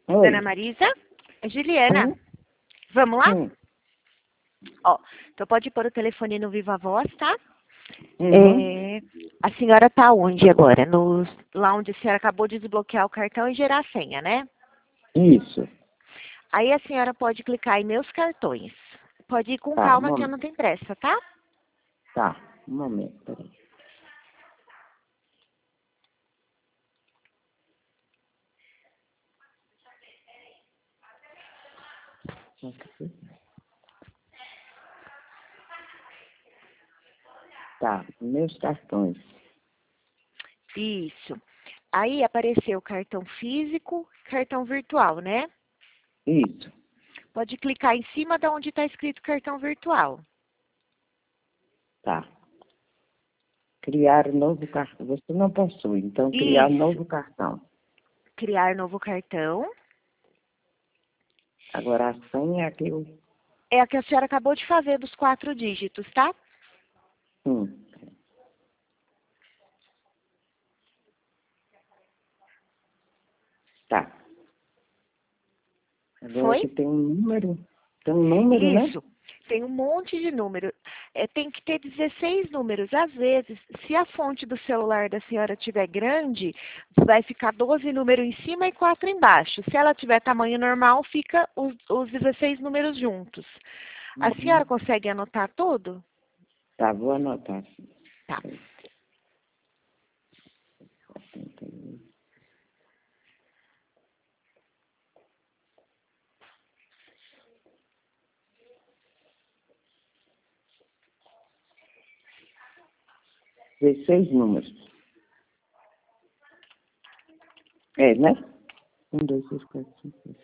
Oi. Dona Marisa? É Juliana. Sim, Vamos lá? sim. Ó, então pode pôr o telefone no Viva Voz, tá? Uhum. A senhora tá onde agora? Lá onde a senhora acabou de desbloquear o cartão e gerar a senha, né? Isso. Aí a senhora pode clicar em meus cartões. Pode ir com Tá, calma que eu não tenho pressa, tá? tá. Um momento, peraí. Tá, meus cartões. Isso. Aí apareceu o cartão físico, cartão virtual, né? Isso. Pode clicar em cima de onde está escrito cartão virtual. Tá. Criar novo cartão. Você não possui, então criar Isso. novo cartão. Criar novo cartão. Agora a senha é aquilo. É a que a senhora acabou de fazer dos 4 dígitos, tá? Sim. Tá. Agora Foi? aqui tem um número. Tem um número, né? Isso. Tem um monte de número. Tem que ter 16 números. Às vezes, se a fonte do celular da senhora estiver grande, vai ficar 12 números em cima e 4 embaixo. Se ela tiver tamanho normal, fica os 16 números juntos. A senhora Uhum. consegue anotar tudo? Tá, vou anotar. Tá. 16 números. É, né? 1, 2, 3, 4, 5, 6.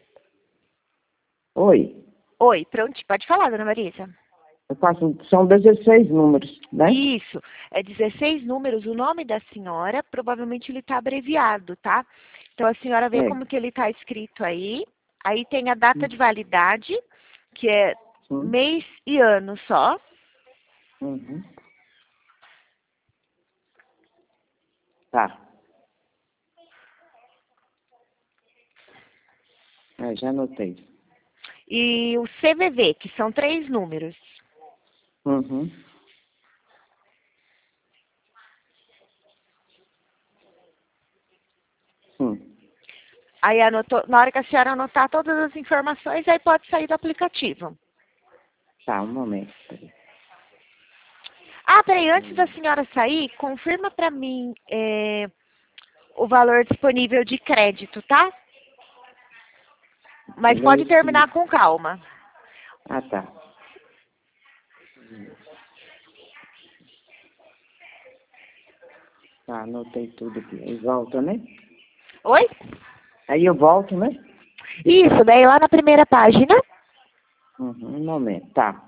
Oi. Oi, pronto. Pode falar, dona Marisa. Eu faço, são 16 números, né? Isso, é 16 números, o nome da senhora, provavelmente ele está abreviado, tá? Então a senhora vê É. como que ele está escrito aí tem a data de validade, que é Sim. mês e ano só, Uhum. Tá. É, já anotei. e o CVV, que são 3 números. Uhum. Sim. Aí anotou, na hora que a senhora anotar todas as informações, aí pode sair do aplicativo. Tá, um momento. Peraí. Ah, peraí, antes da senhora sair, confirma para mim o valor disponível de crédito, tá? Mas pode Meus terminar filhos. com calma. Ah, tá. Tá, anotei tudo aqui. Aí volta, né? Oi? Aí eu volto, né? Isso, daí lá na primeira página. Uhum, um momento. Tá.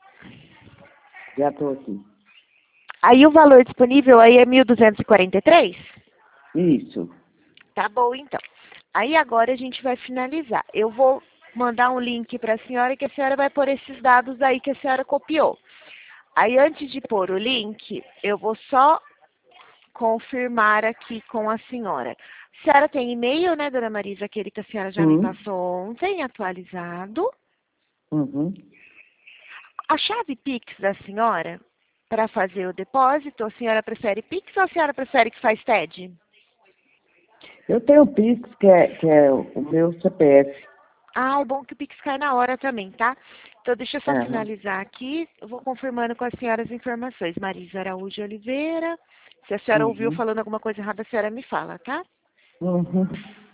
Já tô aqui. Aí o valor disponível aí é 1.243. Isso. Tá bom, então. Aí agora a gente vai finalizar. Eu vou mandar um link para a senhora que a senhora vai pôr esses dados aí que a senhora copiou. Aí antes de pôr o link, eu vou só confirmar aqui com a senhora. A senhora tem e-mail, né, dona Marisa, aquele que a senhora já me Sim. passou ontem, atualizado. Uhum. A chave Pix da senhora, para fazer o depósito, a senhora prefere Pix ou a senhora prefere que faz TED? Eu tenho o Pix, que é o meu CPF. Ah, é bom que o Pix cai na hora também, tá? Então, deixa eu só Aham. finalizar aqui. Eu vou confirmando com a senhora as informações. Marisa Araújo Oliveira. Se a senhora ouviu Uhum. falando alguma coisa errada, a senhora me fala, tá? Uhum.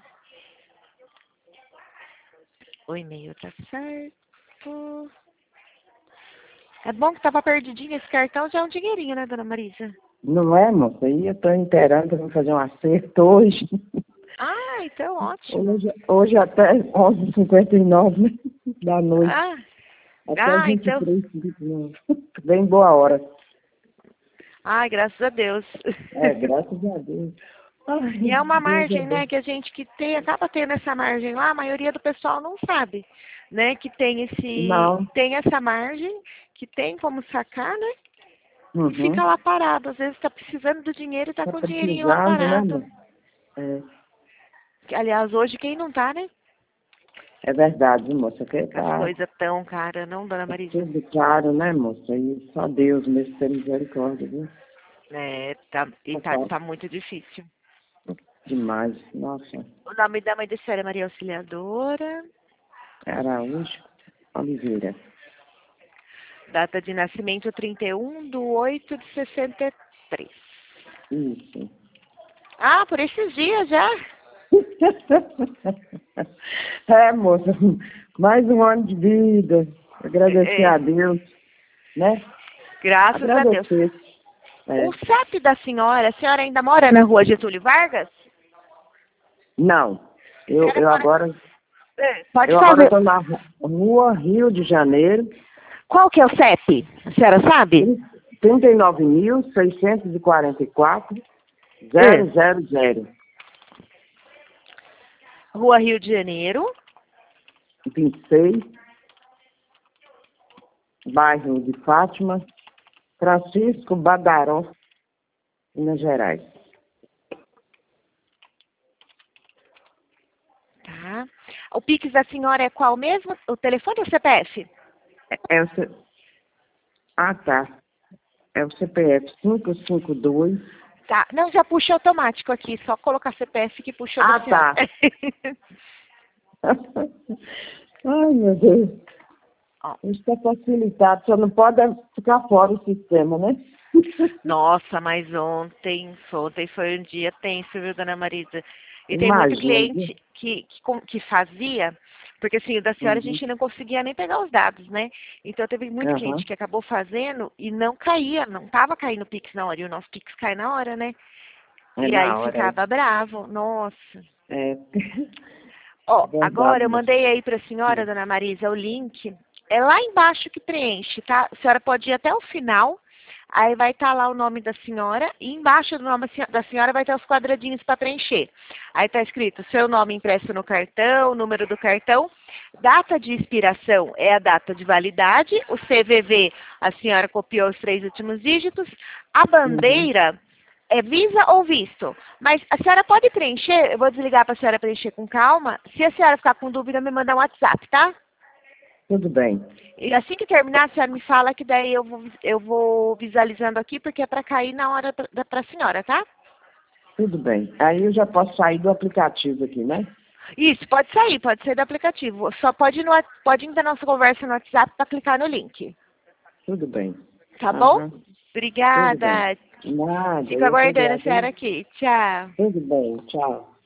O e-mail tá certo. É bom que tava perdidinho esse cartão, já é um dinheirinho, né, dona Marisa? Não é, moça? Aí eu tô inteirando para fazer um acerto hoje. Ah, então ótimo. Hoje até 11h59, né? Da noite. Ah, Até ah, então. 23h59. Bem boa hora. Ai, graças a Deus. É, graças a Deus. Ai, E é uma Deus é margem, bom. né, que a gente que tem, acaba tendo essa margem lá, a maioria do pessoal não sabe, né, que Não. tem essa margem, que tem como sacar, né, e fica Uhum. lá parado. Às vezes está precisando do dinheiro e está Tá com o dinheirinho lá precisando, né, parado. amor? É. Aliás, hoje quem não tá, né? É verdade, moça, que As tá coisas tão caras, não, dona Marisa? tudo caro, né, moça? E só Deus mesmo tem misericórdia, viu? É, tá muito difícil. Demais, nossa. O nome da mãe da senhora é Maria Auxiliadora. Araújo Oliveira. Data de nascimento 31/8/63. Isso. Ah, por esses dias já. É, moça, mais um ano de vida. Agradecer É, a Deus, né? graças a Deus. Agradecer. É. O CEP da senhora, a senhora ainda mora na rua Getúlio Vargas? Não, A senhora eu mora... agora Pode eu agora fazer. estou na rua Rio de Janeiro, Qual que é o CEP? A senhora sabe? 39.644.000. Rua Rio de Janeiro. 26, bairro de Fátima, Francisco Badaró, Minas Gerais. Tá. O Pix da senhora é qual mesmo? O telefone ou o CPF? É o C... Ah, tá. É o CPF 552. Tá. Não, já puxa automático aqui. Só colocar CPF que puxou da Ah, senhora. tá. Ai, meu Deus. Ó. Isso está facilitado, só não pode ficar fora o sistema, né? Nossa, mas ontem foi um dia tenso, viu, dona Marisa? E tem muito Imagina, viu? cliente que fazia, porque assim, o da senhora a Uhum. gente não conseguia nem pegar os dados, né? Então teve muito Aham. cliente que acabou fazendo e não caía, não estava caindo o Pix na hora, e o nosso Pix cai na hora, né? É E aí na hora. ficava bravo, nossa. É Ó, verdade agora eu mesmo. mandei aí para a senhora, dona Marisa, o link. É lá embaixo que preenche, tá? A senhora pode ir até o final, aí vai estar lá o nome da senhora, e embaixo do nome da senhora vai ter os quadradinhos para preencher. Aí está escrito seu nome impresso no cartão, número do cartão, data de expiração é a data de validade, o CVV a senhora copiou os 3 últimos dígitos, a Uhum. bandeira é Visa ou visto? Mas a senhora pode preencher, eu vou desligar para a senhora preencher com calma. Se a senhora ficar com dúvida, me manda um WhatsApp, tá? Tudo bem. E assim que terminar, a senhora me fala que daí eu vou visualizando aqui, porque é para cair na hora para a senhora, tá? Tudo bem. Aí eu já posso sair do aplicativo aqui, né? Isso, pode sair do aplicativo. Só pode pode ir na nossa conversa no WhatsApp para clicar no link. Tudo bem. Tá bom? Aham. Tudo bem. Obrigada. Nada, Fico eu que aguardando a senhora agradeço. aqui. Tchau. Tudo bem, tchau.